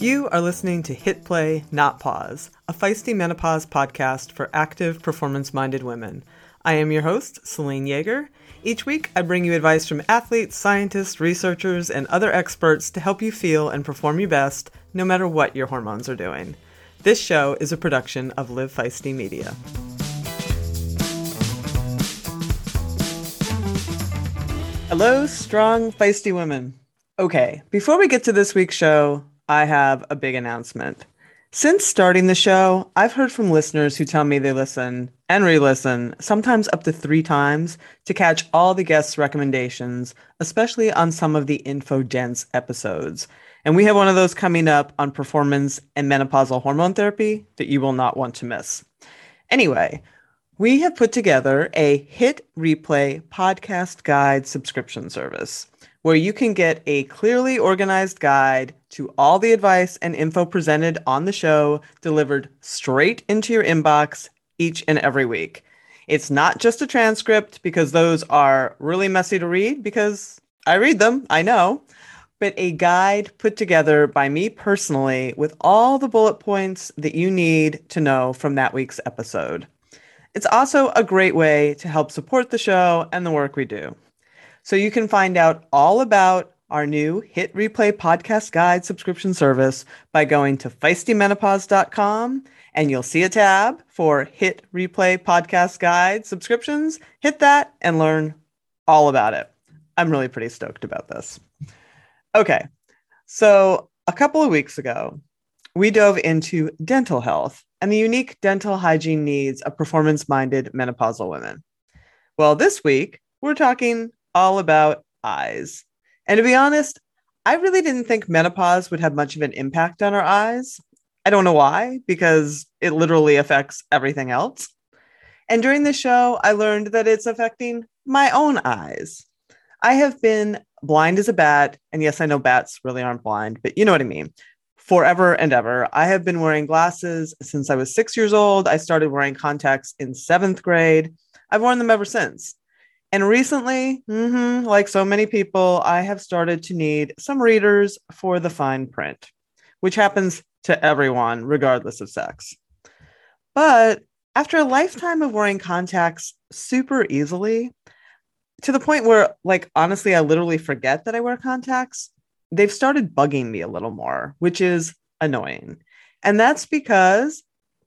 You are listening to Hit Play, Not Pause, a feisty menopause podcast for active, performance-minded women. I am your host, Celine Yeager. Each week, I bring you advice from athletes, scientists, researchers, and other experts to help you feel and perform your best, no matter what your hormones are doing. This show is a production of Live Feisty Media. Hello, strong, feisty women. Okay, before we get to this week's show, I have a big announcement. Since starting the show, I've heard from listeners who tell me they listen and re-listen, sometimes up to 3 times, to catch all the guests' recommendations, especially on some of the info-dense episodes. And we have one of those coming up on performance and menopausal hormone therapy that you will not want to miss. Anyway, we have put together a Hit Replay podcast guide subscription service where you can get a clearly organized guide to all the advice and info presented on the show delivered straight into your inbox each and every week. It's not just a transcript, because those are really messy to read, because I read them, I know, but a guide put together by me personally with all the bullet points that you need to know from that week's episode. It's also a great way to help support the show and the work we do. So you can find out all about our new Hit Replay podcast guide subscription service by going to feistymenopause.com, and you'll see a tab for Hit Replay podcast guide subscriptions. Hit that and learn all about it. I'm really pretty stoked about this. Okay, so a couple of weeks ago, we dove into dental health and the unique dental hygiene needs of performance-minded menopausal women. Well, this week, we're talking all about eyes. And to be honest, I really didn't think menopause would have much of an impact on our eyes. I don't know why, because it literally affects everything else. And during the show, I learned that it's affecting my own eyes. I have been blind as a bat, and yes, I know bats really aren't blind, but you know what I mean. Forever and ever. I have been wearing glasses since I was 6 years old. I started wearing contacts in 7th grade. I've worn them ever since. And recently, like so many people, I have started to need some readers for the fine print, which happens to everyone, regardless of sex. But after a lifetime of wearing contacts super easily, to the point where, like, honestly, I literally forget that I wear contacts, they've started bugging me a little more, which is annoying. And that's because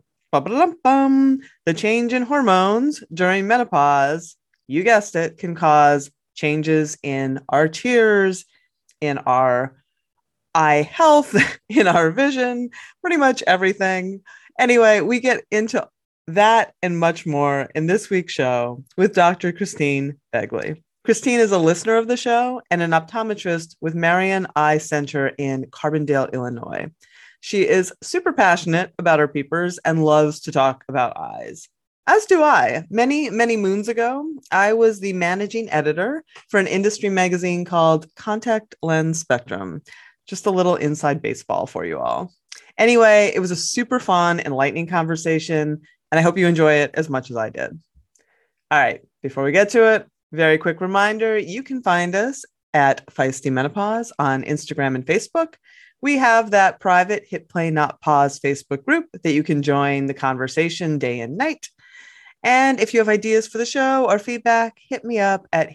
the change in hormones during menopause, you guessed it, can cause changes in our tears, in our eye health, in our vision, pretty much everything. Anyway, we get into that and much more in this week's show with Dr. Christine Begley. Christine is a listener of the show and an optometrist with Marion Eye Center in Carbondale, Illinois. She is super passionate about her peepers and loves to talk about eyes. As do I. Many, many moons ago, I was the managing editor for an industry magazine called Contact Lens Spectrum. Just a little inside baseball for you all. Anyway, it was a super fun, enlightening conversation, and I hope you enjoy it as much as I did. All right, before we get to it, very quick reminder, you can find us at Feisty Menopause on Instagram and Facebook. We have that private Hit Play Not Pause Facebook group that you can join the conversation day and night. And if you have ideas for the show or feedback, hit me up at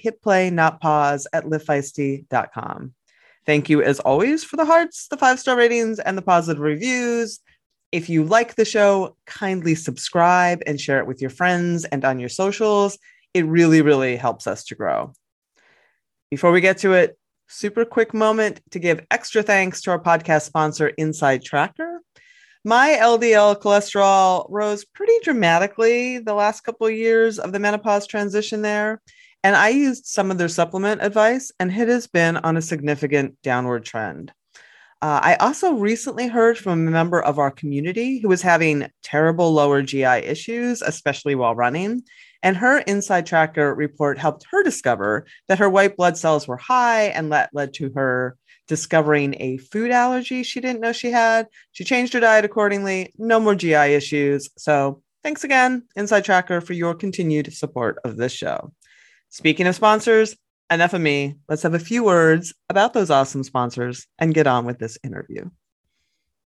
hitplaynotpause@livefeisty.com. Thank you, as always, for the hearts, the 5-star ratings, and the positive reviews. If you like the show, kindly subscribe and share it with your friends and on your socials. It really, really helps us to grow. Before we get to it, super quick moment to give extra thanks to our podcast sponsor, Inside Tracker. My LDL cholesterol rose pretty dramatically the last couple of years of the menopause transition there, and I used some of their supplement advice, and it has been on a significant downward trend. I also recently heard from a member of our community who was having terrible lower GI issues, especially while running, and her Inside Tracker report helped her discover that her white blood cells were high, and that led to her discovering a food allergy she didn't know she had. She changed her diet accordingly. No more GI issues. So thanks again, Inside Tracker, for your continued support of this show. Speaking of sponsors, enough of me. Let's have a few words about those awesome sponsors and get on with this interview.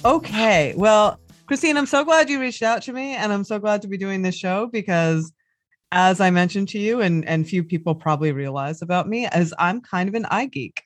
Okay. Well, Christine, I'm so glad you reached out to me, and I'm so glad to be doing this show because, as I mentioned to you, and few people probably realize about me, as I'm kind of an eye geek.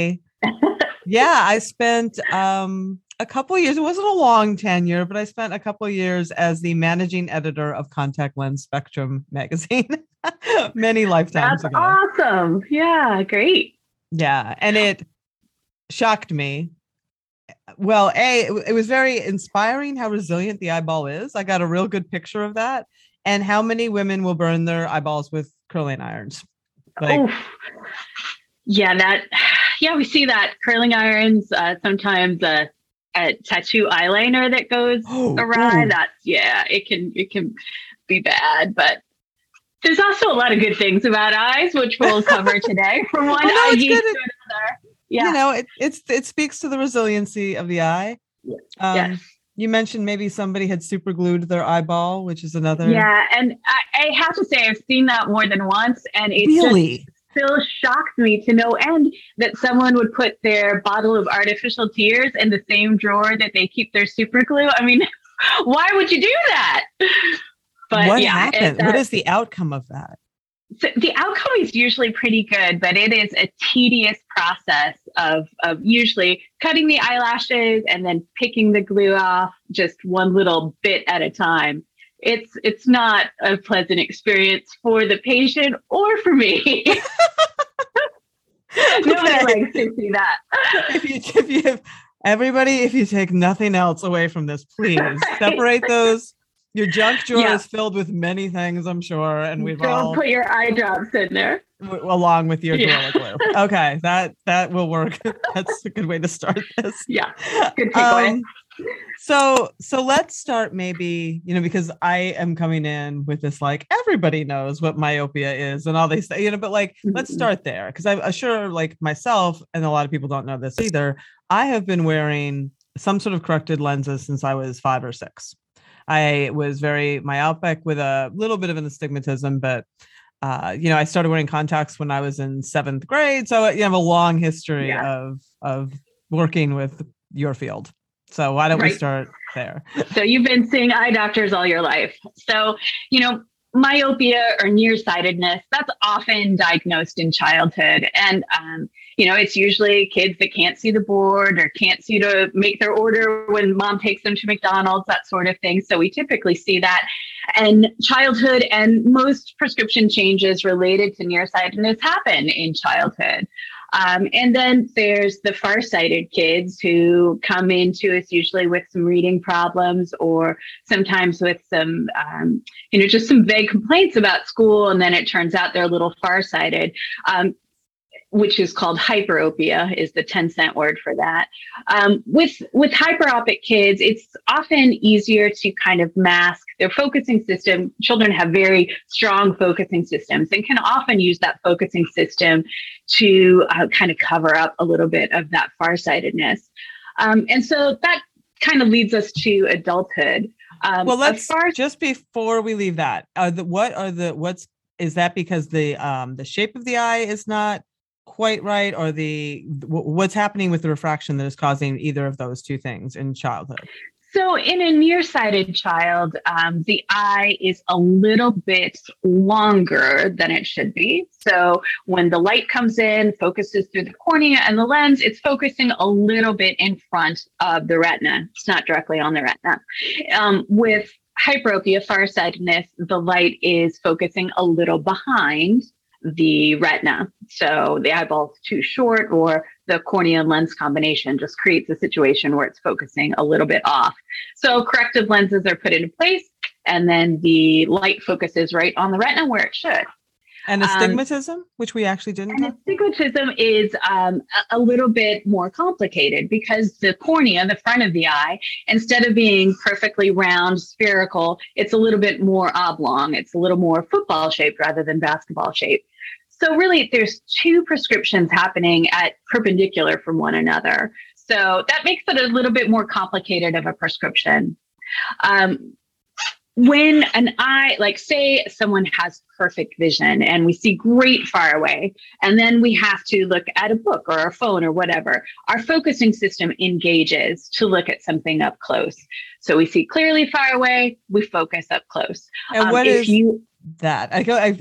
I spent a couple of years. It wasn't a long tenure, but I spent a couple of years as the managing editor of Contact Lens Spectrum magazine many lifetimes That's ago. awesome. Yeah, great. Yeah, and it shocked me. Well, it was very inspiring how resilient the eyeball is. I got a real good picture of that, and how many women will burn their eyeballs with curling irons. Like, Oof. Yeah, we see that curling irons, sometimes a tattoo eyeliner that goes awry. It can be bad, but there's also a lot of good things about eyes, which we'll cover today from one eye geek to another. Yeah. It speaks to the resiliency of the eye. Yes. You mentioned maybe somebody had super glued their eyeball, which is another. Yeah, and I have to say I've seen that more than once, and it really still shocks me to no end that someone would put their bottle of artificial tears in the same drawer that they keep their super glue. I mean, why would you do that? But what happened? What is the outcome of that? So the outcome is usually pretty good, but it is a tedious process of usually cutting the eyelashes and then picking the glue off just one little bit at a time. It's not a pleasant experience for the patient or for me. Nobody likes to see that. If you take nothing else away from this, please separate those. Your junk drawer is filled with many things, I'm sure, and don't put your eye drops in there along with your Gorilla Glue. Okay, that will work. That's a good way to start this. Yeah, good takeaway. So let's start maybe, because I am coming in with this, like, everybody knows what myopia is and all these things, but like, let's start there. Because I'm sure, like myself, and a lot of people don't know this either, I have been wearing some sort of corrected lenses since I was 5 or 6. I was very myopic with a little bit of an astigmatism, but I started wearing contacts when I was in 7th grade. So I have a long history of working with your field. So why don't we start there? So you've been seeing eye doctors all your life. So, myopia or nearsightedness, that's often diagnosed in childhood. And, it's usually kids that can't see the board or can't see to make their order when mom takes them to McDonald's, that sort of thing. So we typically see that in childhood, and most prescription changes related to nearsightedness happen in childhood. And then there's the farsighted kids who come into us usually with some reading problems, or sometimes with some, just some vague complaints about school. And then it turns out they're a little farsighted, which is called hyperopia, is the 10-cent word for that. With hyperopic kids, it's often easier to kind of mask their focusing system. Children have very strong focusing systems and can often use that focusing system to kind of cover up a little bit of that farsightedness. And so that kind of leads us to adulthood. Well, just before we leave that, is that because the shape of the eye is not quite right, or what's happening with the refraction that is causing either of those two things in childhood? So in a nearsighted child, the eye is a little bit longer than it should be. So when the light comes in, focuses through the cornea and the lens, it's focusing a little bit in front of the retina. It's not directly on the retina. With hyperopia, farsightedness, the light is focusing a little behind the retina. So the eyeball's too short, or the cornea and lens combination just creates a situation where it's focusing a little bit off. So corrective lenses are put into place, and then the light focuses right on the retina where it should. And astigmatism, which we actually didn't. And astigmatism is a little bit more complicated, because the cornea, the front of the eye, instead of being perfectly round, spherical, it's a little bit more oblong. It's a little more football shaped rather than basketball shaped. So really, there's two prescriptions happening at perpendicular from one another. So that makes it a little bit more complicated of a prescription. when an eye, like say someone has perfect vision and we see great far away, and then we have to look at a book or a phone or whatever, our focusing system engages to look at something up close. So we see clearly far away, we focus up close. And what is that?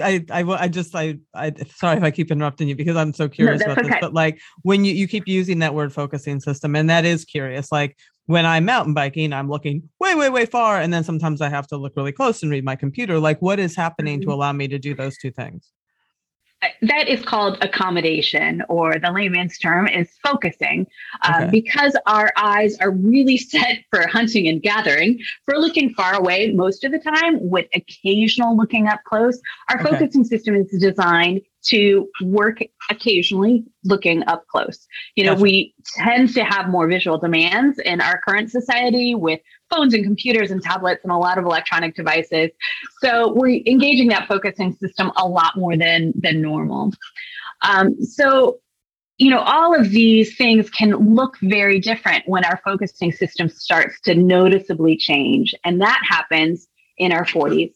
Sorry if I keep interrupting you because I'm so curious about this, but like when you keep using that word focusing system, and that is curious, like when I'm mountain biking, I'm looking way, way, way far. And then sometimes I have to look really close and read my computer. Like what is happening to allow me to do those two things? That is called accommodation, or the layman's term is focusing. Because our eyes are really set for hunting and gathering, for looking far away most of the time with occasional looking up close. Our focusing system is designed to work occasionally looking up close. We tend to have more visual demands in our current society with phones and computers and tablets and a lot of electronic devices. So we're engaging that focusing system a lot more than normal. All of these things can look very different when our focusing system starts to noticeably change. And that happens in our 40s.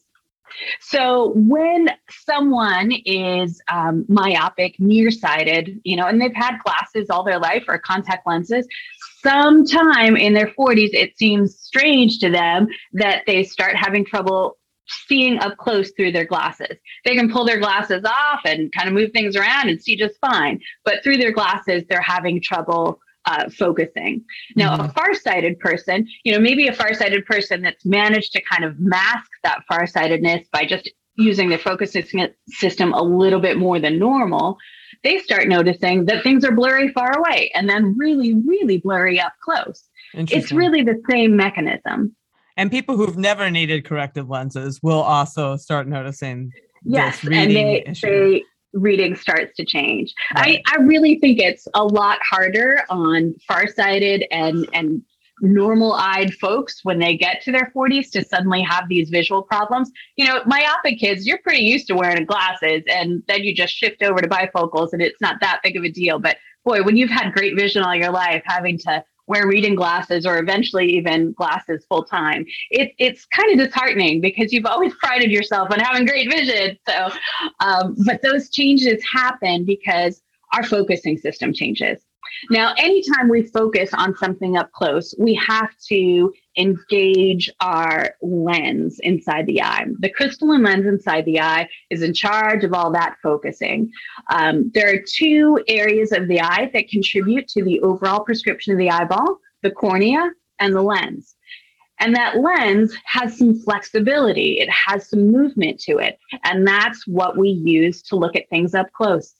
So when someone is myopic, nearsighted, and they've had glasses all their life or contact lenses, sometime in their 40s, it seems strange to them that they start having trouble seeing up close through their glasses. They can pull their glasses off and kind of move things around and see just fine. But through their glasses, they're having trouble focusing. Now, a farsighted person, maybe a farsighted person that's managed to kind of mask that farsightedness by just using their focusing system a little bit more than normal, they start noticing that things are blurry far away and then really, really blurry up close. It's really the same mechanism. And people who've never needed corrective lenses will also start noticing this reading issue. Reading starts to change. Right. I really think it's a lot harder on farsighted and normal-eyed folks when they get to their 40s to suddenly have these visual problems. Myopic kids, you're pretty used to wearing glasses, and then you just shift over to bifocals and it's not that big of a deal. But boy, when you've had great vision all your life, having to wear reading glasses or eventually even glasses full time, it's kind of disheartening because you've always prided yourself on having great vision. So, but those changes happen because our focusing system changes. Now, anytime we focus on something up close, we have to engage our lens inside the eye. The crystalline lens inside the eye is in charge of all that focusing. There are two areas of the eye that contribute to the overall prescription of the eyeball: the cornea and the lens. And that lens has some flexibility. It has some movement to it. And that's what we use to look at things up close.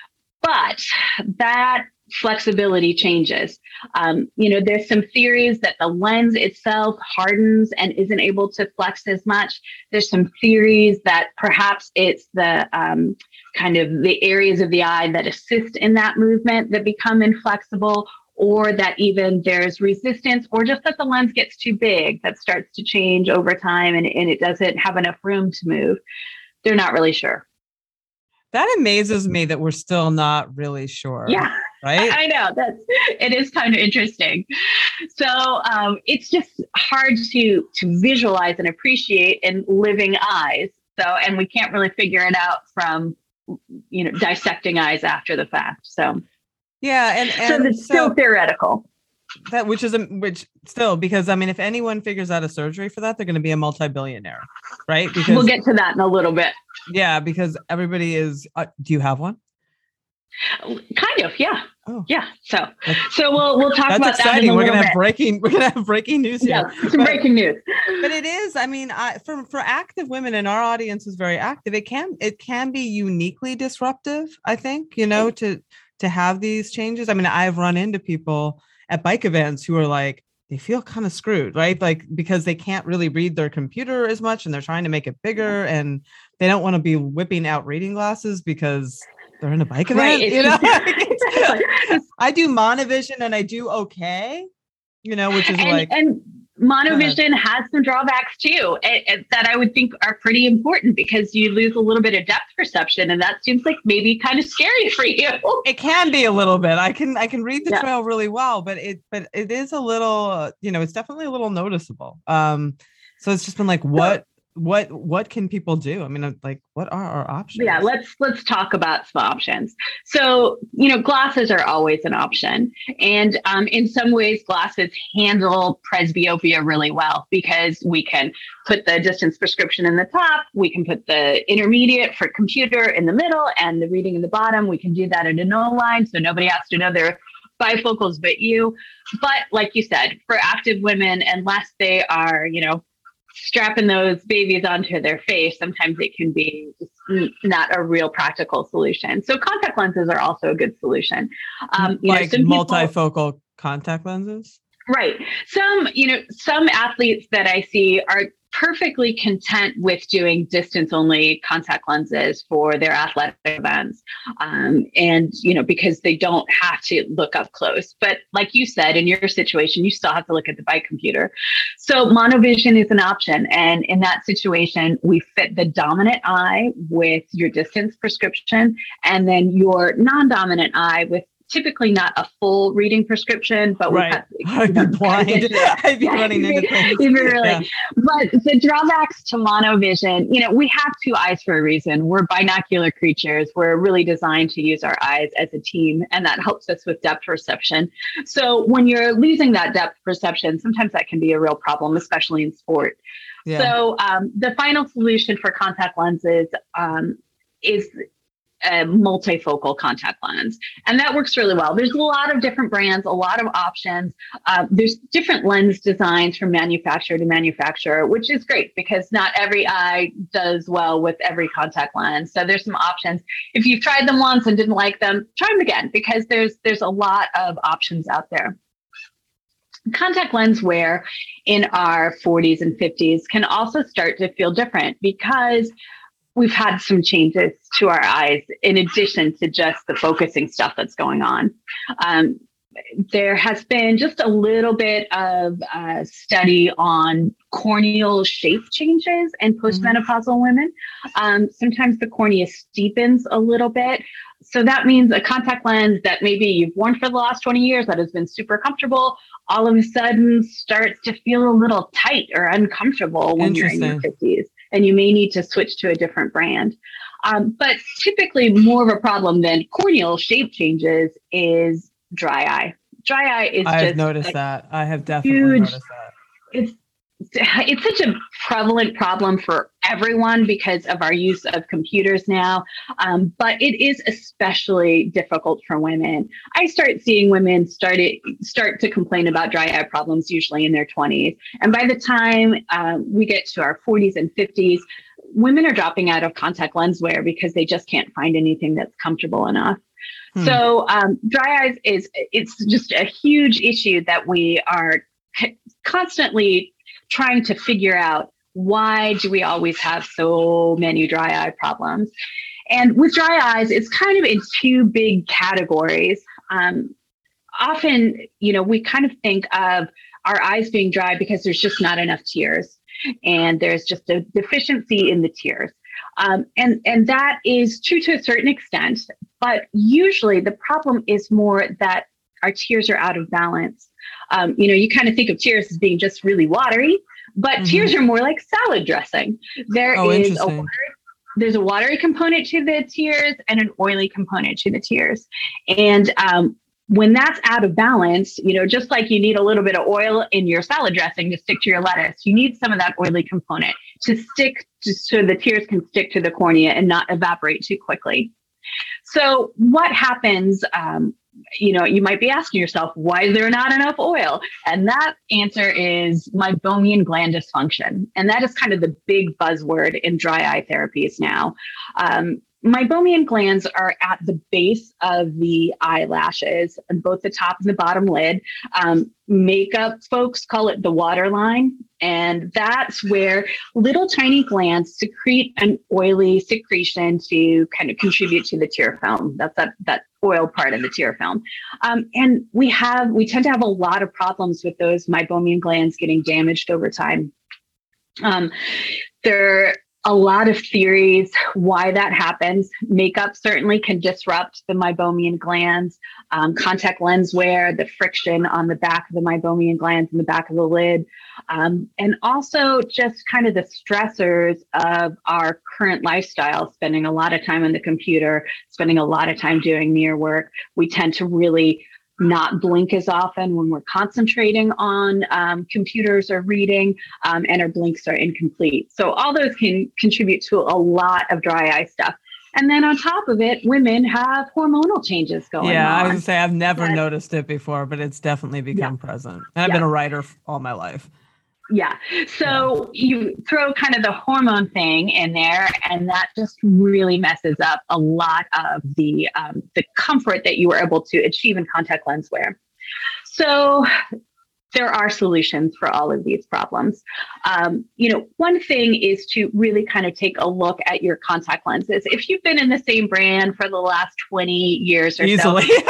But that flexibility changes. There's some theories that the lens itself hardens and isn't able to flex as much. There's some theories that perhaps it's the kind of the areas of the eye that assist in that movement that become inflexible, or that even there's resistance, or just that the lens gets too big, that starts to change over time and it doesn't have enough room to move. They're not really sure. That amazes me that we're still not really sure. Yeah. Right? I know it is kind of interesting. So it's just hard to visualize and appreciate in living eyes. So, and we can't really figure it out from, dissecting eyes after the fact. So, yeah. And so it's still theoretical. Which still, because if anyone figures out a surgery for that, they're going to be a multi-billionaire, right? Because we'll get to that in a little bit. Yeah. Because everybody is, do you have one? Kind of, yeah. Oh. Yeah. So we'll talk about exciting. that. We're gonna have breaking news here. Yeah, some breaking news. But it is. For active women, and our audience is very active. It can be uniquely disruptive. I think to have these changes. I've run into people at bike events who are like, they feel kind of screwed, right? Like because they can't really read their computer as much, and they're trying to make it bigger, and they don't want to be whipping out reading glasses because they're in a bike event, right. I do monovision and I do okay, which is and monovision has some drawbacks too, that I would think are pretty important, because you lose a little bit of depth perception, and that seems like maybe kind of scary for you. It can be a little bit. I can read the trail really well, but it is a little, it's definitely a little noticeable. So it's just been like, what what can people do? I mean, like, what are our options? Yeah, let's talk about some options. So, glasses are always an option, and in some ways, glasses handle presbyopia really well because we can put the distance prescription in the top, we can put the intermediate for computer in the middle, and the reading in the bottom. We can do that in a no line, so nobody has to know their bifocals but you. But like you said, for active women, unless they are, strapping those babies onto their face, sometimes it can be just not a real practical solution. So contact lenses are also a good solution. Like multifocal contact lenses? Right. Some athletes that I see are perfectly content with doing distance only contact lenses for their athletic events. Because they don't have to look up close. But like you said, in your situation, you still have to look at the bike computer. So monovision is an option. And in that situation, we fit the dominant eye with your distance prescription, and then your non-dominant eye with typically not a full reading prescription, but right. I'd be blind. I'd be running into things. Really. Yeah. But the drawbacks to monovision, we have two eyes for a reason. We're binocular creatures. We're really designed to use our eyes as a team, and that helps us with depth perception. So when you're losing that depth perception, sometimes that can be a real problem, especially in sport. Yeah. So the final solution for contact lenses is a multifocal contact lens. And that works really well. There's a lot of different brands, a lot of options. There's different lens designs from manufacturer to manufacturer, which is great because not every eye does well with every contact lens. So there's some options. If you've tried them once and didn't like them, try them again because there's a lot of options out there. Contact lens wear in our 40s and 50s can also start to feel different because we've had some changes to our eyes in addition to just the focusing stuff that's going on. There has been just a little bit of study on corneal shape changes in postmenopausal women. Sometimes the cornea steepens a little bit. So that means a contact lens that maybe you've worn for the last 20 years that has been super comfortable, all of a sudden starts to feel a little tight or uncomfortable when you're in your 50s. And you may need to switch to a different brand. But typically more of a problem than corneal shape changes is dry eye. Dry eye is I've noticed that. I have definitely noticed that. It's such a prevalent problem for everyone because of our use of computers now. But it is especially difficult for women. I start seeing women start to complain about dry eye problems usually in their 20s. And by the time we get to our 40s and 50s, women are dropping out of contact lens wear because they just can't find anything that's comfortable enough. So dry eyes it's just a huge issue that we are constantly trying to figure out, why do we always have so many dry eye problems? And with dry eyes, it's kind of in two big categories. Often, we kind of think of our eyes being dry because there's just not enough tears and there's just a deficiency in the tears. And that is true to a certain extent, but usually the problem is more that our tears are out of balance. You kind of think of tears as being just really watery, but tears are more like salad dressing. There's a watery component to the tears and an oily component to the tears. And when that's out of balance, just like you need a little bit of oil in your salad dressing to stick to your lettuce, you need some of that oily component to stick so the tears can stick to the cornea and not evaporate too quickly. So what happens, you might be asking yourself, why is there not enough oil? And that answer is meibomian gland dysfunction. And that is kind of the big buzzword in dry eye therapies now. Meibomian glands are at the base of the eyelashes on both the top and the bottom lid. Makeup folks call it the waterline. And that's where little tiny glands secrete an oily secretion to kind of contribute to the tear film. That's that oil part of the tear film. And we tend to have a lot of problems with those meibomian glands getting damaged over time. a lot of theories why that happens. Makeup certainly can disrupt the meibomian glands. Contact lens wear, the friction on the back of the meibomian glands and the back of the lid. And also just kind of the stressors of our current lifestyle, spending a lot of time on the computer, spending a lot of time doing mirror work. We tend to really not blink as often when we're concentrating on computers or reading, and our blinks are incomplete. So all those can contribute to a lot of dry eye stuff. And then on top of it, women have hormonal changes going on. Yeah, I was going to say, I've never noticed it before, but it's definitely become present. And I've been a writer all my life. Yeah. So you throw kind of the hormone thing in there, and that just really messes up a lot of the comfort that you were able to achieve in contact lens wear. So there are solutions for all of these problems. One thing is to really kind of take a look at your contact lenses. If you've been in the same brand for the last 20 years or easily. so,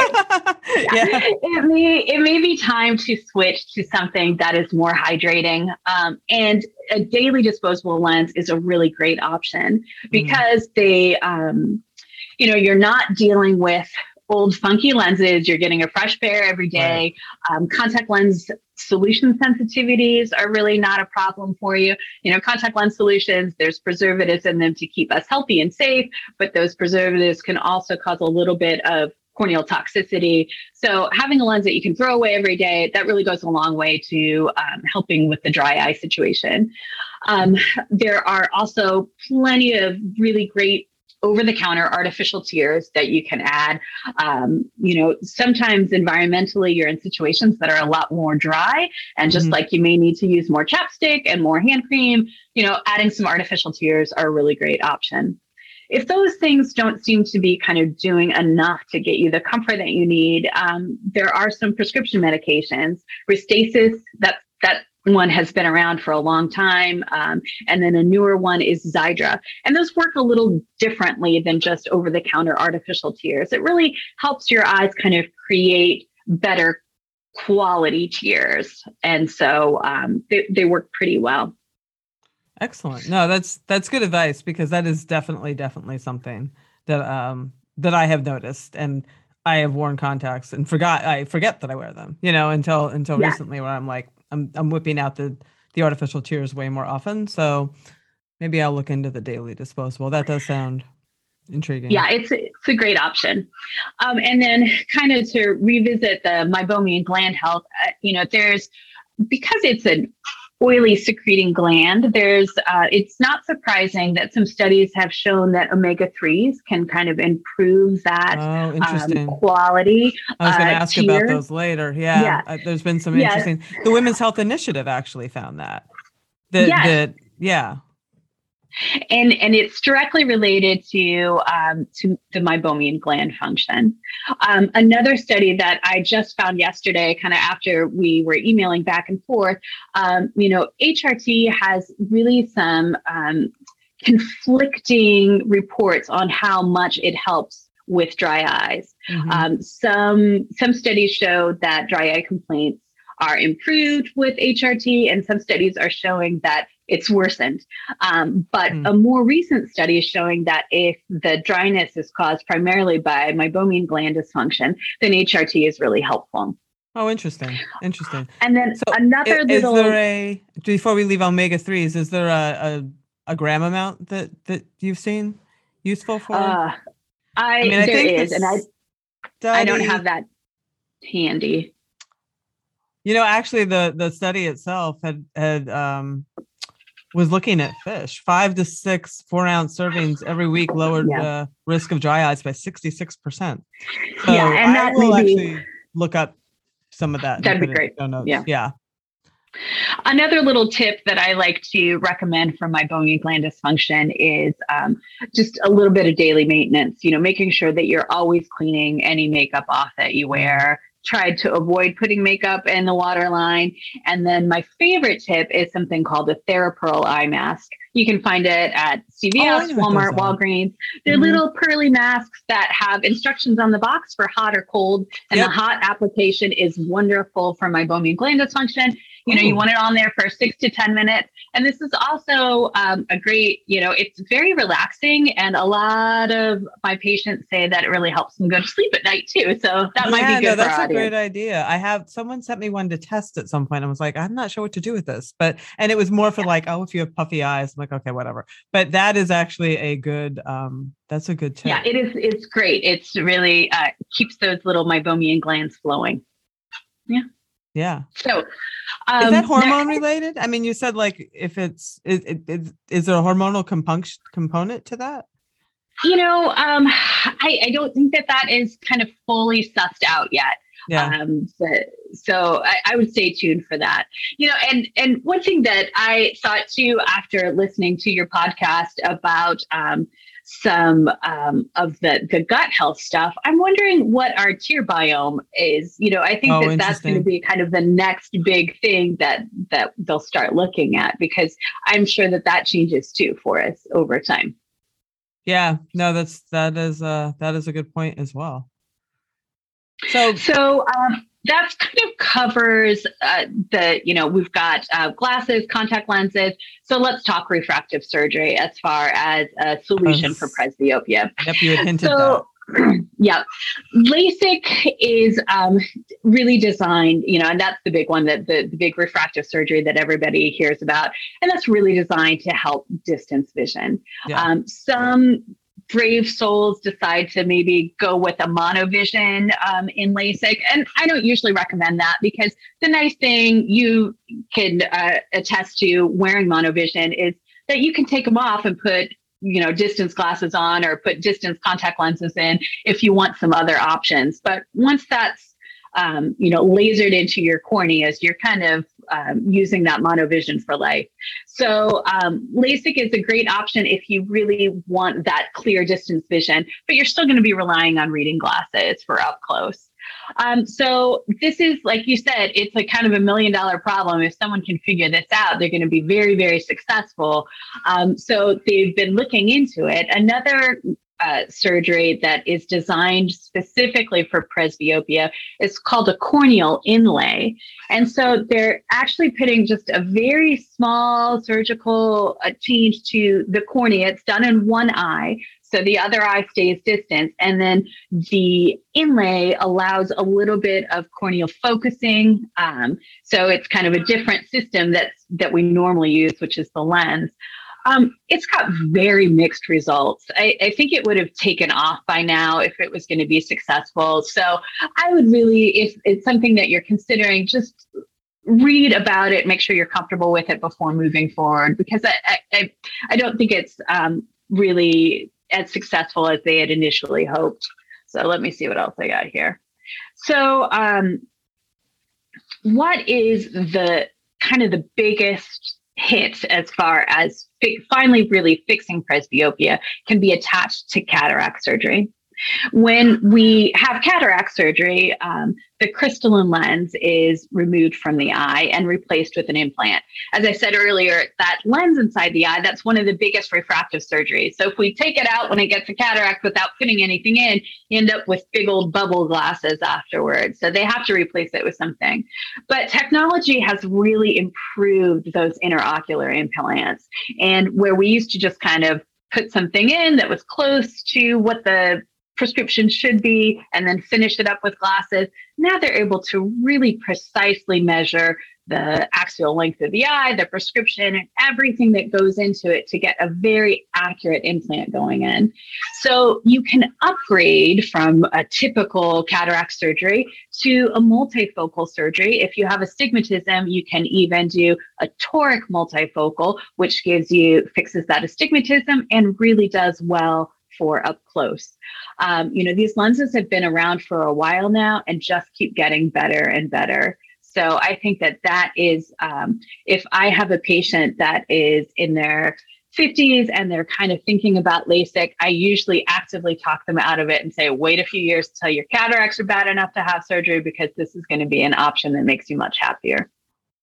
it may be time to switch to something that is more hydrating. And a daily disposable lens is a really great option because they, you're not dealing with old funky lenses. You're getting a fresh pair every day. Right. Contact lens solution sensitivities are really not a problem for you. Contact lens solutions, there's preservatives in them to keep us healthy and safe, but those preservatives can also cause a little bit of corneal toxicity. So having a lens that you can throw away every day, that really goes a long way to helping with the dry eye situation. There are also plenty of really great over-the-counter artificial tears that you can add. Sometimes environmentally, you're in situations that are a lot more dry, and just like you may need to use more chapstick and more hand cream, adding some artificial tears are a really great option. If those things don't seem to be kind of doing enough to get you the comfort that you need, there are some prescription medications. Restasis, that one has been around for a long time. And then a newer one is Xiidra. And those work a little differently than just over-the-counter artificial tears. It really helps your eyes kind of create better quality tears. And so they work pretty well. Excellent. No, that's good advice, because that is definitely something that I have noticed. And I have worn contacts and I forget that I wear them, until recently, where I'm like, I'm whipping out the artificial tears way more often. So maybe I'll look into the daily disposable. That does sound intriguing. Yeah, it's a great option. And then kind of to revisit the meibomian gland health, because it's an oily secreting gland, it's not surprising that some studies have shown that omega-3s can kind of improve that quality. I was going to ask about those later. Yeah. There's been some interesting. The Women's Health Initiative actually found that. And it's directly related to the meibomian gland function. Another study that I just found yesterday, kind of after we were emailing back and forth, HRT has really some conflicting reports on how much it helps with dry eyes. Some studies show that dry eye complaints are improved with HRT, and some studies are showing that it's worsened. But a more recent study is showing that if the dryness is caused primarily by meibomian gland dysfunction, then HRT is really helpful. Oh, interesting. And then before we leave omega-3s, is there a gram amount that you've seen useful for? I don't have that handy. Actually, the study itself had was looking at fish. 5 to 6 4-ounce servings every week lowered the risk of dry eyes by 66%. So and that I will actually look up some of that. That'd be great. Yeah. Another little tip that I like to recommend for meibomian gland dysfunction is just a little bit of daily maintenance. Making sure that you're always cleaning any makeup off that you wear. Tried to avoid putting makeup in the waterline. And then my favorite tip is something called a TheraPearl eye mask. You can find it at CVS, Walmart, Walgreens. They're little pearly masks that have instructions on the box for hot or cold. And the hot application is wonderful for meibomian gland dysfunction. You know, you want it on there for 6 to 10 minutes. And this is also a great, it's very relaxing. And a lot of my patients say that it really helps them go to sleep at night too. So that might be good for our that's a audience. great idea. Someone sent me one to test at some point. I was like, I'm not sure what to do with this, and it was more for like, if you have puffy eyes, I'm like, okay, whatever. But that is actually a good, that's a good tip. Yeah, it is. It's great. It's really keeps those little meibomian glands flowing. Yeah. Yeah. So is that hormone related? I mean, you said like if is there a hormonal component to that? I don't think that is kind of fully sussed out yet. Yeah. So I would stay tuned for that. And one thing that I thought too after listening to your podcast about some of the gut health stuff, I'm wondering what our tear biome is. I think that's going to be kind of the next big thing that they'll start looking at, because I'm sure that changes too for us over time. Yeah, no, that is a good point as well. So that kind of covers we've got glasses, contact lenses. So let's talk refractive surgery as far as a solution for presbyopia. Yep, you had hinted that. Yeah, LASIK is really designed, and that's the big one, that the big refractive surgery that everybody hears about, and that's really designed to help distance vision. Yeah. Some brave souls decide to maybe go with a monovision in LASIK, and I don't usually recommend that, because the nice thing you can attest to wearing monovision is that you can take them off and put distance glasses on, or put distance contact lenses in if you want some other options. But once that's, lasered into your corneas, you're kind of using that monovision for life. So LASIK is a great option if you really want that clear distance vision, but you're still going to be relying on reading glasses for up close. So this is, like you said, it's a kind of $1 million problem. If someone can figure this out, they're going to be very, very successful. So they've been looking into it. Another surgery that is designed specifically for presbyopia is called a corneal inlay. And so they're actually putting just a very small surgical change to the cornea. It's done in one eye, so the other eye stays distant. And then the inlay allows a little bit of corneal focusing. So it's kind of a different system that we normally use, which is the lens. It's got very mixed results. I think it would have taken off by now if it was going to be successful. So I would really, if it's something that you're considering, just read about it, make sure you're comfortable with it before moving forward, because I don't think it's really as successful as they had initially hoped. So let me see what else I got here. So what is the kind of the biggest hit as far as finally really fixing presbyopia can be attached to cataract surgery. When we have cataract surgery, the crystalline lens is removed from the eye and replaced with an implant. As I said earlier, that lens inside the eye, that's one of the biggest refractive surgeries. So if we take it out when it gets a cataract without putting anything in, you end up with big old bubble glasses afterwards. So they have to replace it with something. But technology has really improved those interocular implants. And where we used to just kind of put something in that was close to what the prescription should be and then finish it up with glasses, now they're able to really precisely measure the axial length of the eye, the prescription, and everything that goes into it to get a very accurate implant going in. So you can upgrade from a typical cataract surgery to a multifocal surgery. If you have astigmatism, you can even do a toric multifocal, which fixes that astigmatism and really does well for up close. These lenses have been around for a while now and just keep getting better and better. So I think that is, if I have a patient that is in their 50s and they're kind of thinking about LASIK, I usually actively talk them out of it and say, wait a few years till your cataracts are bad enough to have surgery, because this is going to be an option that makes you much happier.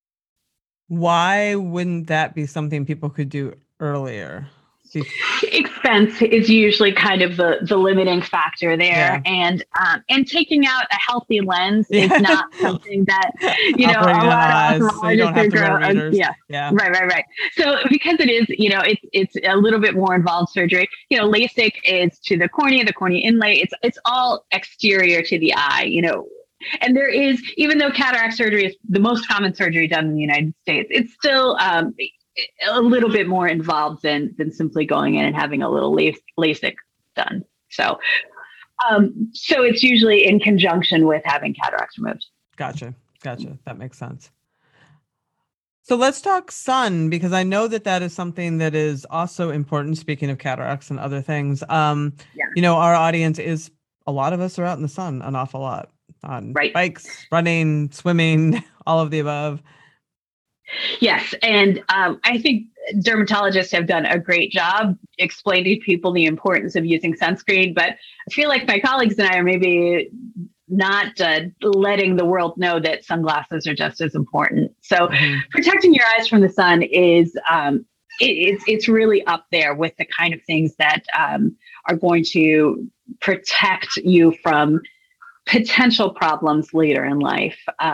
Why wouldn't that be something people could do earlier? expense is usually kind of the limiting factor there. Yeah. And taking out a healthy lens is not something that, a lot of ophthalmologists Yeah. Right. So because it is, it's a little bit more involved surgery. LASIK is to the cornea inlay. It's all exterior to the eye, And there is, even though cataract surgery is the most common surgery done in the United States, it's still a little bit more involved than simply going in and having a little LASIK done. So it's usually in conjunction with having cataracts removed. Gotcha. That makes sense. So let's talk sun, because I know that is something that is also important. Speaking of cataracts and other things, our audience is, a lot of us are out in the sun an awful lot on bikes, running, swimming, all of the above. Yes. And I think dermatologists have done a great job explaining to people the importance of using sunscreen, but I feel like my colleagues and I are maybe not letting the world know that sunglasses are just as important. So protecting your eyes from the sun is, it's really up there with the kind of things that are going to protect you from potential problems later in life.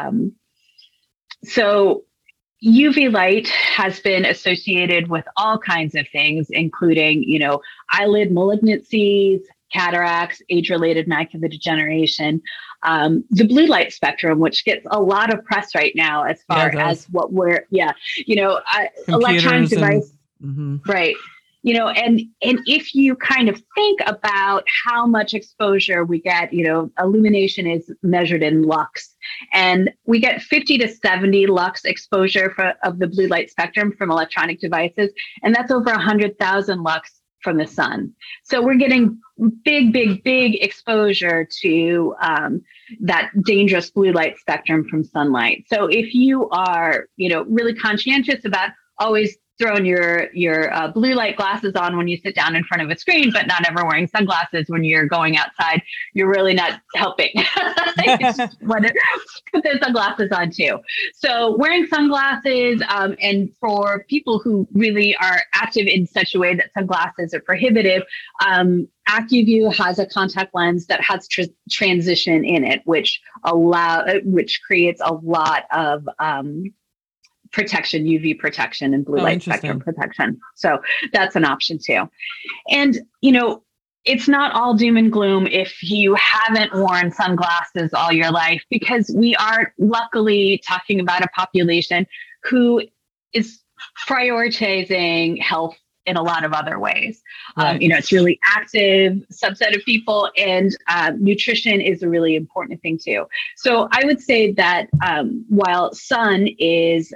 So UV light has been associated with all kinds of things, including, eyelid malignancies, cataracts, age-related macular degeneration, the blue light spectrum, which gets a lot of press right now as far as what we're, electronic device, right. And if you kind of think about how much exposure we get, illumination is measured in lux, and we get 50 to 70 lux exposure of the blue light spectrum from electronic devices, and that's over 100,000 lux from the sun. So we're getting big exposure to that dangerous blue light spectrum from sunlight. So if you are, really conscientious about always throwing your blue light glasses on when you sit down in front of a screen, but not ever wearing sunglasses when you're going outside, you're really not helping. You just want to put those sunglasses on too. So wearing sunglasses, and for people who really are active in such a way that sunglasses are prohibitive, AccuView has a contact lens that has transition in it, which creates a lot of protection, UV protection and blue light spectrum protection. So that's an option too. And, it's not all doom and gloom if you haven't worn sunglasses all your life, because we are luckily talking about a population who is prioritizing health in a lot of other ways. Right. It's really active subset of people, and nutrition is a really important thing too. So I would say that while sun is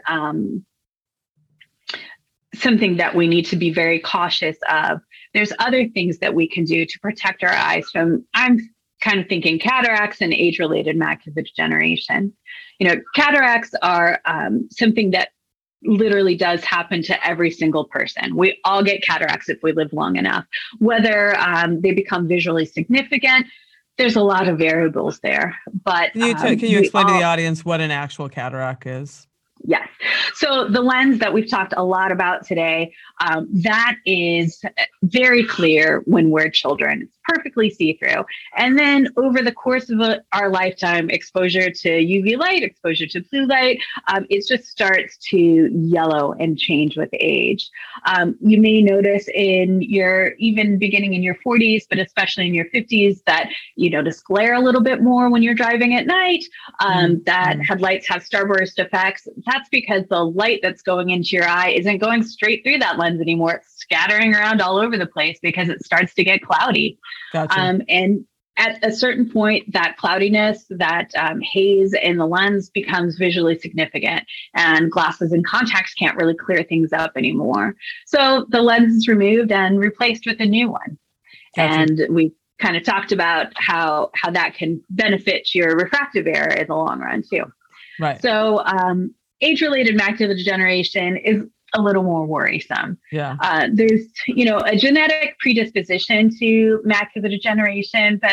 something that we need to be very cautious of, there's other things that we can do to protect our eyes from, I'm kind of thinking cataracts and age-related macular degeneration. Cataracts are something that literally does happen to every single person. We all get cataracts if we live long enough. Whether they become visually significant, there's a lot of variables there. But can you explain to the audience what an actual cataract is? Yes. So the lens that we've talked a lot about today, that is very clear when we're children. It's perfectly see-through. And then over the course of our lifetime, exposure to UV light, exposure to blue light, it just starts to yellow and change with age. You may notice even beginning in your 40s, but especially in your 50s, that you notice glare a little bit more when you're driving at night, that headlights have starburst effects. That's because the light that's going into your eye isn't going straight through that lens anymore. It's scattering around all over the place because it starts to get cloudy. Gotcha. And at a certain point, that cloudiness, that haze in the lens becomes visually significant, and glasses and contacts can't really clear things up anymore. So the lens is removed and replaced with a new one. Gotcha. And we kind of talked about how that can benefit your refractive error in the long run too. Right. So age-related macular degeneration is a little more worrisome. Yeah. There's, a genetic predisposition to macular degeneration, but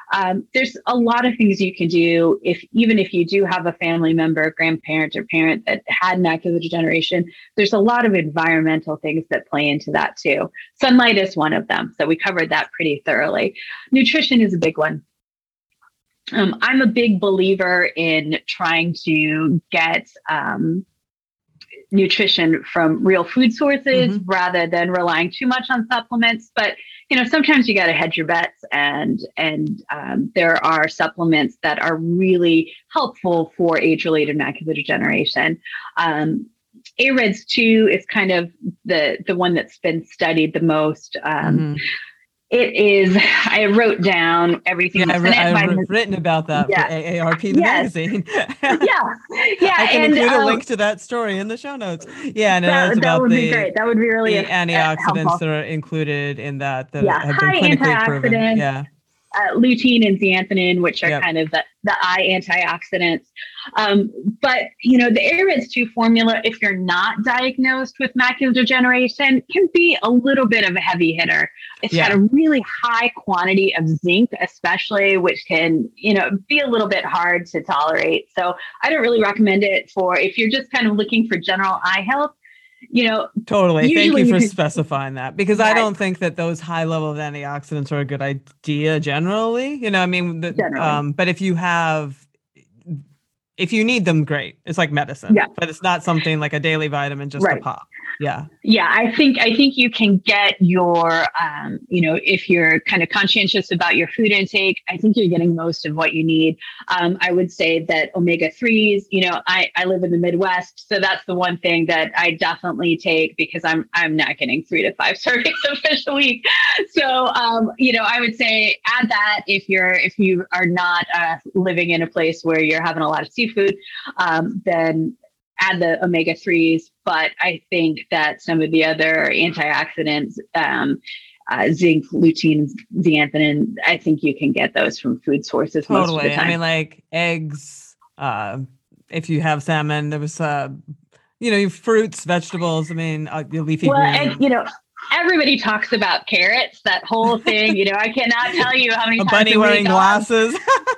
There's a lot of things you can do even if you do have a family member, grandparent or parent that had macular degeneration. There's a lot of environmental things that play into that too. Sunlight is one of them. So we covered that pretty thoroughly. Nutrition is a big one. I'm a big believer in trying to get nutrition from real food sources rather than relying too much on supplements. But sometimes you got to hedge your bets, and there are supplements that are really helpful for age-related macular degeneration. AREDS2 is kind of the one that's been studied the most. It is, I wrote down everything. I've written about that for AARP, the magazine. I can include a link to that story in the show notes. Yeah, and that would be great. That would be really antioxidants helpful. that are included in that have high been clinically proven. Yeah. Lutein and zeaxanthin, which are kind of the eye antioxidants. But, the AREDS2 formula, if you're not diagnosed with macular degeneration, can be a little bit of a heavy hitter. It's got a really high quantity of zinc, especially, which can, be a little bit hard to tolerate. So I don't really recommend it for if you're just kind of looking for general eye health. Totally. Thank you for specifying that, because I don't think that those high level of antioxidants are a good idea generally. But if you need them, great. It's like medicine, but it's not something like a daily vitamin just to pop. Yeah. I think you can get your, if you're kind of conscientious about your food intake, I think you're getting most of what you need. I would say that omega-3s, I live in the Midwest, so that's the one thing that I definitely take, because I'm not getting 3 to 5 servings of fish a week. So, I would say add that if you are not living in a place where you're having a lot of seafood, then add the omega-3s. But I think that some of the other antioxidants, zinc, lutein, zeaxanthin, I think you can get those from food sources. Totally. Most of the time. I mean, like eggs, if you have salmon, there was, fruits, vegetables, your leafy greens. And, everybody talks about carrots, that whole thing. I cannot tell you how many a times bunny wearing glasses.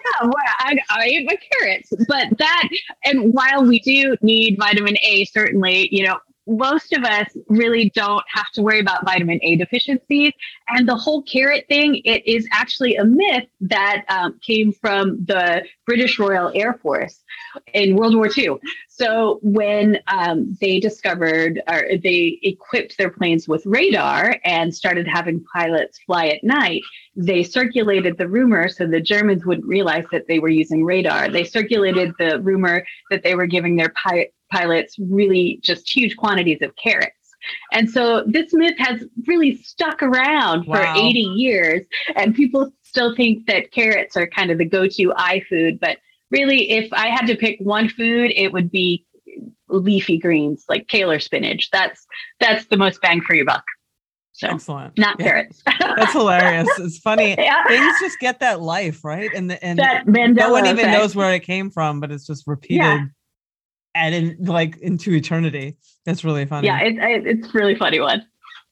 I eat my carrots. But and while we do need vitamin A, certainly, most of us really don't have to worry about vitamin A deficiencies. And the whole carrot thing, it is actually a myth that came from the British Royal Air Force in World War II. So when they discovered, or they equipped their planes with radar and started having pilots fly at night, they circulated the rumor so the Germans wouldn't realize that they were using radar. They circulated the rumor that they were giving their pilots really just huge quantities of carrots. And so this myth has really stuck around for 80 years, and people still think that carrots are kind of the go-to eye food. But really, if I had to pick one food, it would be leafy greens like kale or spinach. That's the most bang for your buck. So, excellent. Not carrots. That's hilarious. It's funny. Things just get that life, right? And that Mandela no one even effect. knows where it came from, but it's just repeated and into eternity. That's really funny. Yeah, it's a really funny one.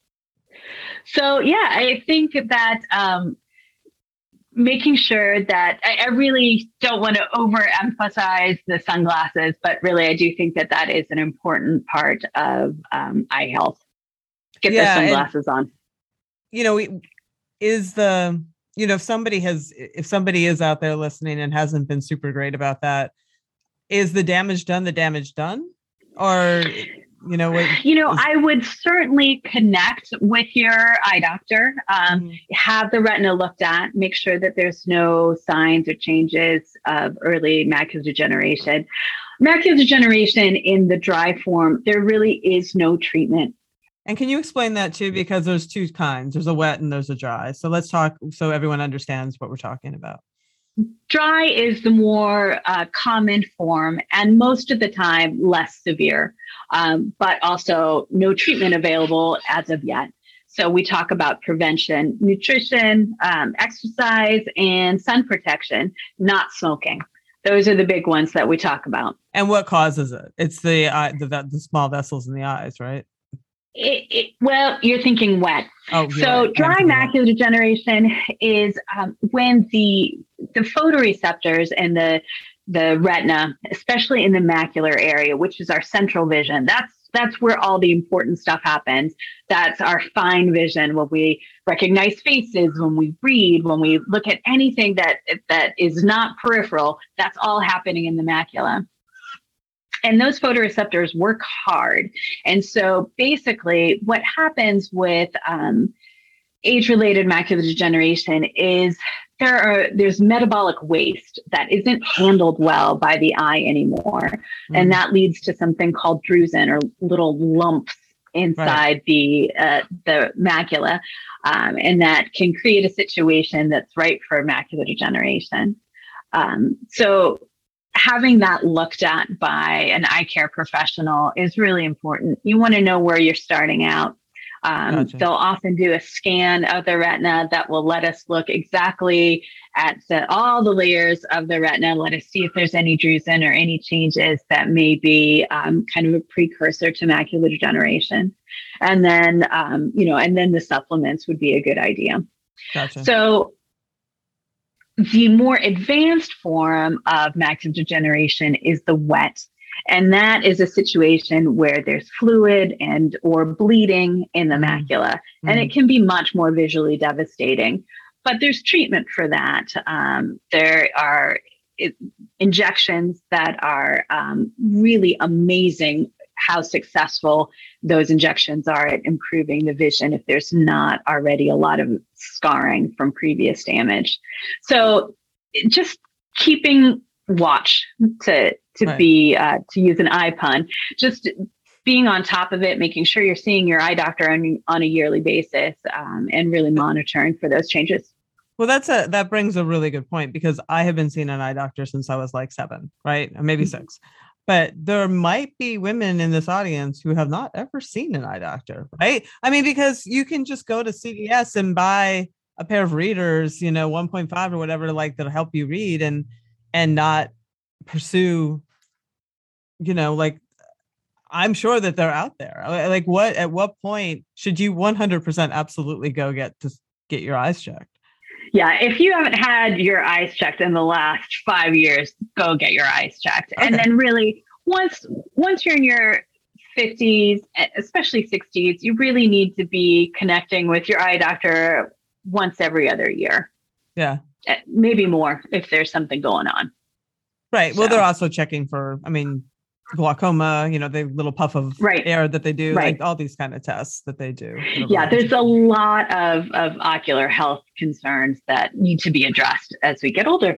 So I think that making sure that I really don't want to overemphasize the sunglasses, but really I do think that is an important part of eye health. Get the sunglasses on. If somebody is out there listening and hasn't been super great about that, is the damage done? Or, I would certainly connect with your eye doctor, have the retina looked at, make sure that there's no signs or changes of early macular degeneration. Macular degeneration in the dry form, there really is no treatment. And can you explain that too? Because there's two kinds. There's a wet and there's a dry. So let's talk so everyone understands what we're talking about. Dry is the more common form, and most of the time less severe, but also no treatment available as of yet. So we talk about prevention, nutrition, exercise, and sun protection, not smoking. Those are the big ones that we talk about. And what causes it? It's the small vessels in the eyes, right? Well, you're thinking wet. Oh, so dry macular degeneration is when the photoreceptors and the retina, especially in the macular area, which is our central vision, that's where all the important stuff happens. That's our fine vision when we recognize faces, when we read, when we look at anything that is not peripheral. That's all happening in the macula. And those photoreceptors work hard. And so basically what happens with age-related macular degeneration is there's metabolic waste that isn't handled well by the eye anymore. And that leads to something called drusen, or little lumps inside the macula. And that can create a situation that's ripe for macular degeneration. So having that looked at by an eye care professional is really important. You want to know where you're starting out. Gotcha. They'll often do a scan of the retina that will let us look exactly at all the layers of the retina, let us see if there's any drusen or any changes that may be kind of a precursor to macular degeneration. And then, and then the supplements would be a good idea. Gotcha. So the more advanced form of macular degeneration is the wet. And that is a situation where there's fluid and or bleeding in the macula. And it can be much more visually devastating. But there's treatment for that. There are injections that are really amazing how successful those injections are at improving the vision if there's not already a lot of scarring from previous damage. So just keeping watch to be to use an eye pun, just being on top of it, making sure you're seeing your eye doctor on a yearly basis, and really monitoring for those changes. Well, that brings a really good point, because I have been seeing an eye doctor since I was like 7, right? Or maybe 6. But there might be women in this audience who have not ever seen an eye doctor, right? I mean, because you can just go to CVS and buy a pair of readers, 1.5 or whatever, like that'll help you read and not pursue, like, I'm sure that they're out there. Like, at what point should you 100% absolutely go get your eyes checked? Yeah, if you haven't had your eyes checked in the last 5 years, go get your eyes checked. Okay. And then really, once you're in your 50s, especially 60s, you really need to be connecting with your eye doctor once every other year. Yeah. Maybe more if there's something going on. Right. Well, they're also checking for, glaucoma, the little puff of air that they do, like all these kind of tests that they do. Yeah, there's a lot of ocular health concerns that need to be addressed as we get older.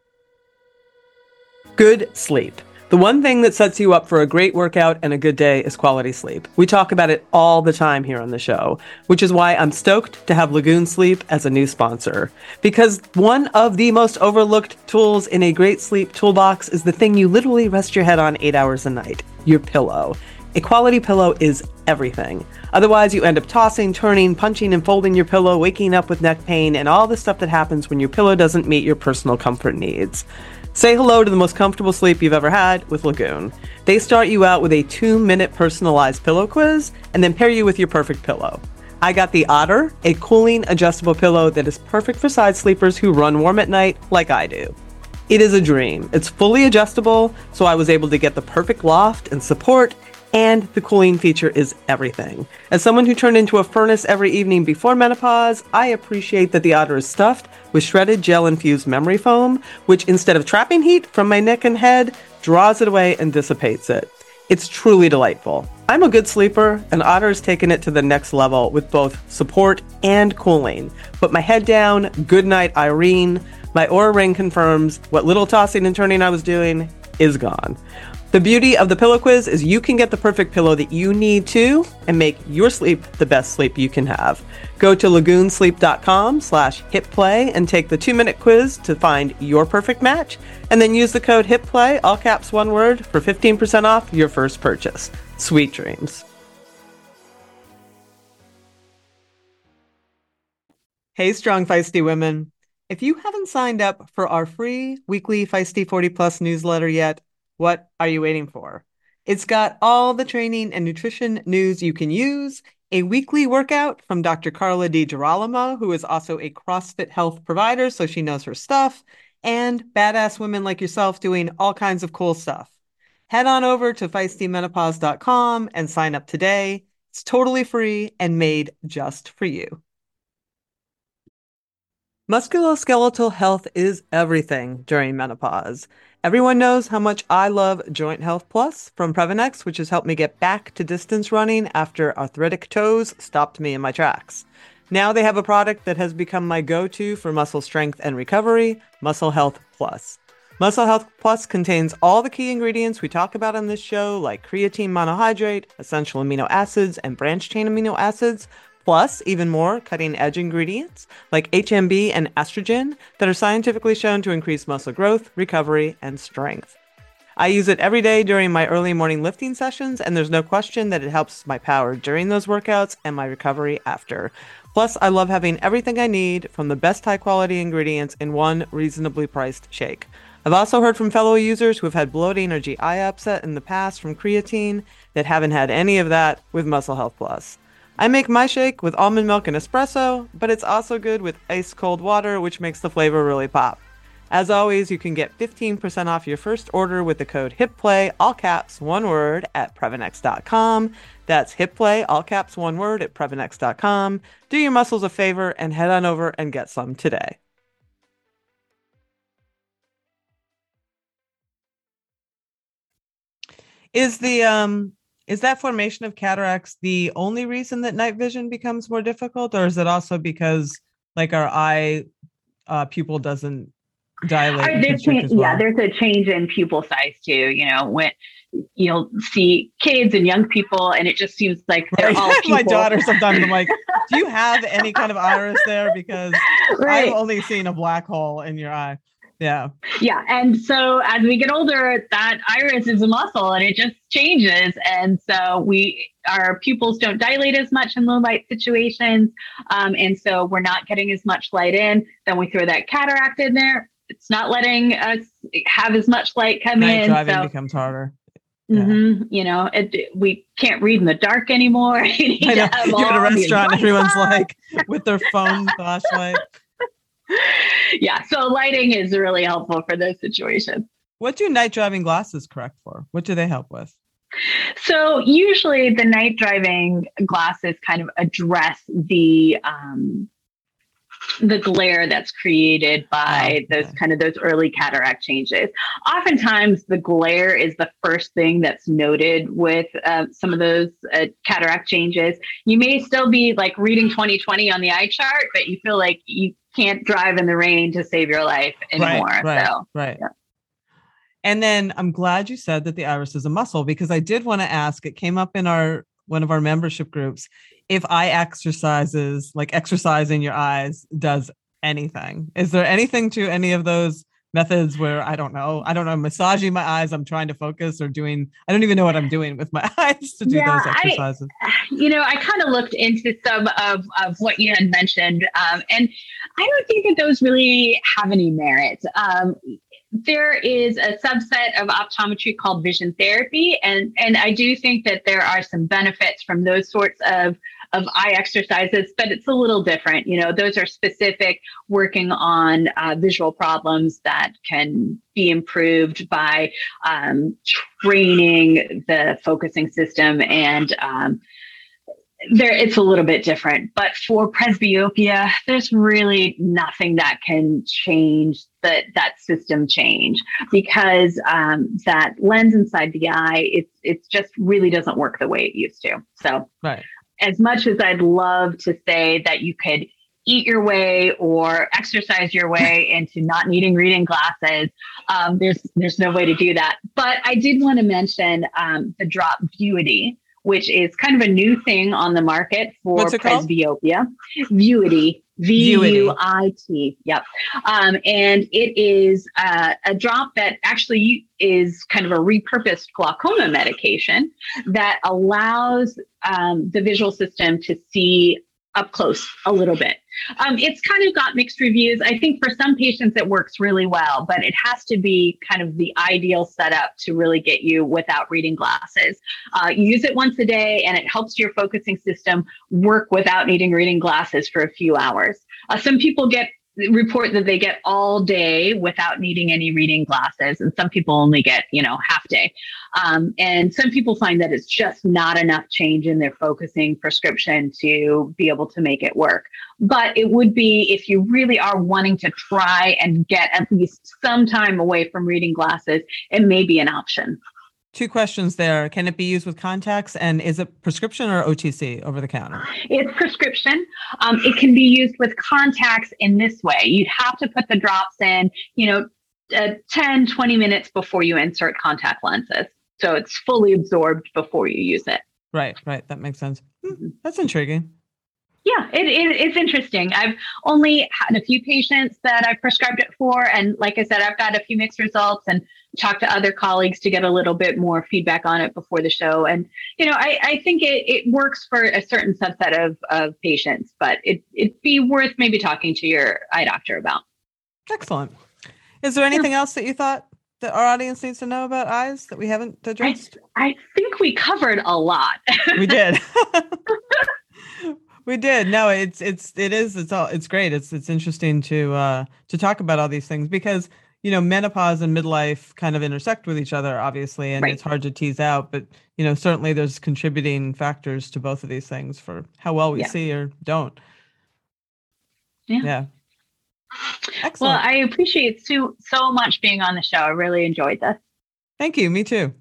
Good sleep. The one thing that sets you up for a great workout and a good day is quality sleep. We talk about it all the time here on the show, which is why I'm stoked to have Lagoon Sleep as a new sponsor. Because one of the most overlooked tools in a great sleep toolbox is the thing you literally rest your head on 8 hours a night, your pillow. A quality pillow is everything. Otherwise, you end up tossing, turning, punching, and folding your pillow, waking up with neck pain, and all the stuff that happens when your pillow doesn't meet your personal comfort needs. Say hello to the most comfortable sleep you've ever had with Lagoon. They start you out with a 2-minute personalized pillow quiz and then pair you with your perfect pillow. I got the Otter, a cooling adjustable pillow that is perfect for side sleepers who run warm at night like I do. It is a dream. It's fully adjustable, so I was able to get the perfect loft and support, and the cooling feature is everything. As someone who turned into a furnace every evening before menopause, I appreciate that the Otter is stuffed with shredded gel-infused memory foam, which instead of trapping heat from my neck and head, draws it away and dissipates it. It's truly delightful. I'm a good sleeper, and Otter's taken it to the next level with both support and cooling. Put my head down, good night Irene. My Oura Ring confirms what little tossing and turning I was doing is gone. The beauty of the pillow quiz is you can get the perfect pillow that you need to and make your sleep the best sleep you can have. Go to lagoonsleep.com/hitplay and take the 2-minute quiz to find your perfect match, and then use the code HITPLAY, all caps one word, for 15% off your first purchase. Sweet dreams. Hey, strong, feisty women. If you haven't signed up for our free weekly Feisty 40 Plus newsletter yet, what are you waiting for? It's got all the training and nutrition news you can use, a weekly workout from Dr. Carla DiGirolamo, who is also a CrossFit health provider, so she knows her stuff, and badass women like yourself doing all kinds of cool stuff. Head on over to feistymenopause.com and sign up today. It's totally free and made just for you. Musculoskeletal health is everything during menopause. Everyone knows how much I love Joint Health Plus from Previnex, which has helped me get back to distance running after arthritic toes stopped me in my tracks. Now they have a product that has become my go-to for muscle strength and recovery, Muscle Health Plus. Muscle Health Plus contains all the key ingredients we talk about on this show, like creatine monohydrate, essential amino acids, and branched chain amino acids, plus even more cutting-edge ingredients like HMB and estrogen that are scientifically shown to increase muscle growth, recovery, and strength. I use it every day during my early morning lifting sessions, and there's no question that it helps my power during those workouts and my recovery after. Plus, I love having everything I need from the best high-quality ingredients in one reasonably priced shake. I've also heard from fellow users who have had bloating or GI upset in the past from creatine that haven't had any of that with Muscle Health Plus. I make my shake with almond milk and espresso, but it's also good with ice cold water, which makes the flavor really pop. As always, you can get 15% off your first order with the code HIPPLAY, all caps, one word, at Previnex.com. That's HIPPLAY, all caps, one word, at Previnex.com. Do your muscles a favor and head on over and get some today. Is that formation of cataracts the only reason that night vision becomes more difficult, or is it also because like our eye pupil doesn't dilate? Yeah, there's a change in pupil size too. You know, when you'll see kids and young people, and it just seems like they're all pupils. My daughter sometimes I'm like, do you have any kind of iris there? Because I've only seen a black hole in your eye. Yeah. Yeah. And so as we get older, that iris is a muscle and it just changes. And so our pupils don't dilate as much in low light situations. And so we're not getting as much light in. Then we throw that cataract in there. It's not letting us have as much light come in. Driving becomes harder. Yeah. Mm-hmm, you know, we can't read in the dark anymore. You're at a restaurant, everyone's like with their phone flashlight. Yeah, so lighting is really helpful for those situations. What do night driving glasses correct for? What do they help with? So usually the night driving glasses kind of address the glare that's created by those early cataract changes. Oftentimes the glare is the first thing that's noted with some of those cataract changes. You may still be like reading 20/20 on the eye chart, but you feel like you can't drive in the rain to save your life anymore. Right. Yeah. And then I'm glad you said that the iris is a muscle, because I did want to ask, it came up in one of our membership groups, if eye exercises, like exercising your eyes, does anything. Is there anything to any of those methods where I don't know, massaging my eyes, I'm trying to focus, or I don't even know what I'm doing with my eyes to do those exercises. I kind of looked into some of what you had mentioned, and I don't think that those really have any merit. There is a subset of optometry called vision therapy, and I do think that there are some benefits from those sorts of eye exercises, but it's a little different. You know, those are specific, working on visual problems that can be improved by training the focusing system, and it's a little bit different. But for presbyopia, there's really nothing that can change that system change, because that lens inside the eye, it just really doesn't work the way it used to. So as much as I'd love to say that you could eat your way or exercise your way into not needing reading glasses, there's no way to do that. But I did want to mention the drop Vuity, which is kind of a new thing on the market for presbyopia. Vuity, Vuit. Yep. And it is a drop that actually is kind of a repurposed glaucoma medication that allows the visual system to see up close a little bit. It's kind of got mixed reviews. I think for some patients it works really well, but it has to be kind of the ideal setup to really get you without reading glasses. You use it once a day and it helps your focusing system work without needing reading glasses for a few hours. Some people report that they get all day without needing any reading glasses, and some people only get half day, and some people find that it's just not enough change in their focusing prescription to be able to make it work. But it would be, if you really are wanting to try and get at least some time away from reading glasses, it may be an option. 2 questions there. Can it be used with contacts, and is it prescription or OTC, over the counter? It's prescription. It can be used with contacts in this way. You'd have to put the drops in, 10, 20 minutes before you insert contact lenses. So it's fully absorbed before you use it. Right. That makes sense. That's intriguing. Yeah, it's interesting. I've only had a few patients that I've prescribed it for. And like I said, I've got a few mixed results and talked to other colleagues to get a little bit more feedback on it before the show. And, I think it works for a certain subset of patients, but it'd be worth maybe talking to your eye doctor about. Excellent. Is there anything else that you thought that our audience needs to know about eyes that we haven't addressed? I think we covered a lot. We did. We did. No, it's great. It's interesting to talk about all these things because, menopause and midlife kind of intersect with each other, obviously, and It's hard to tease out, but, certainly there's contributing factors to both of these things for how well we see or don't. Yeah. Excellent. Well, I appreciate so much being on the show. I really enjoyed this. Thank you. Me too.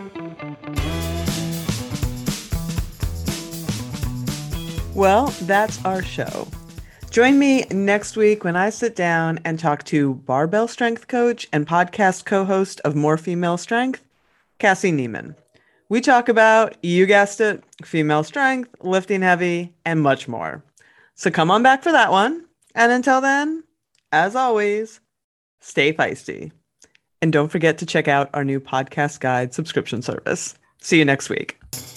Well, that's our show. Join me next week when I sit down and talk to barbell strength coach and podcast co-host of More Female Strength, Cassie Neiman. We talk about, you guessed it, female strength, lifting heavy, and much more. So come on back for that one. And until then, as always, stay feisty. And don't forget to check out our new podcast guide subscription service. See you next week.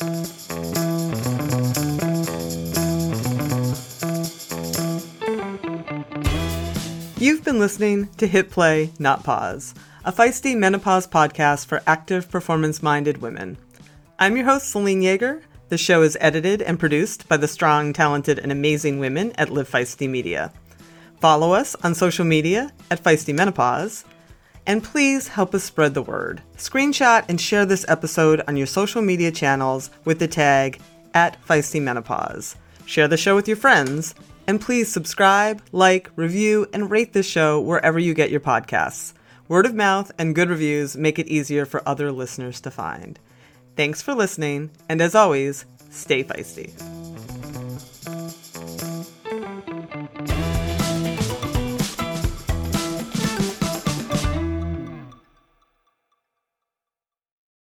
You've been listening to Hit Play, Not Pause, a feisty menopause podcast for active, performance-minded women. I'm your host, Celine Yeager. The show is edited and produced by the strong, talented, and amazing women at Live Feisty Media. Follow us on social media at Feisty Menopause. And please help us spread the word. Screenshot and share this episode on your social media channels with the tag @FeistyMenopause. Share the show with your friends. And please subscribe, like, review, and rate this show wherever you get your podcasts. Word of mouth and good reviews make it easier for other listeners to find. Thanks for listening, and as always, stay feisty.